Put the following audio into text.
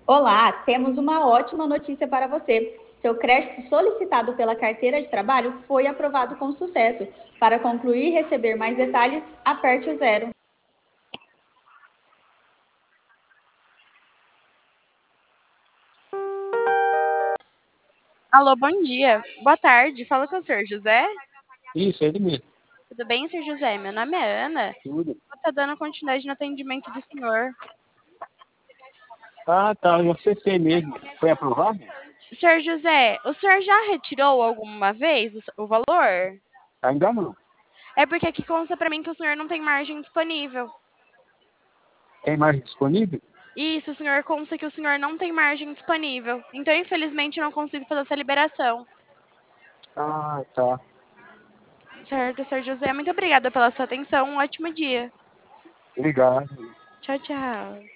Olá, temos uma ótima notícia para você. Seu crédito solicitado pela carteira de trabalho foi aprovado com sucesso. Para concluir e receber mais detalhes, aperte o zero. Alô, bom dia. Boa tarde. Fala com o senhor José. Isso, é ele mesmo. Tudo bem, senhor José? Meu nome é Ana. Tudo. Vou estar dando continuidade no atendimento do senhor. Ah, tá. Eu acessei mesmo. Foi aprovado? Senhor José, o senhor já retirou alguma vez o valor? Ainda não. É porque aqui consta pra mim que o senhor não tem margem disponível. Tem mais disponível? Isso, o senhor consta que o senhor não tem margem disponível. Então, infelizmente, eu não consigo fazer essa liberação. Ah, tá. Certo, senhor José. Muito obrigada pela sua atenção. Um ótimo dia. Obrigado. Tchau, tchau.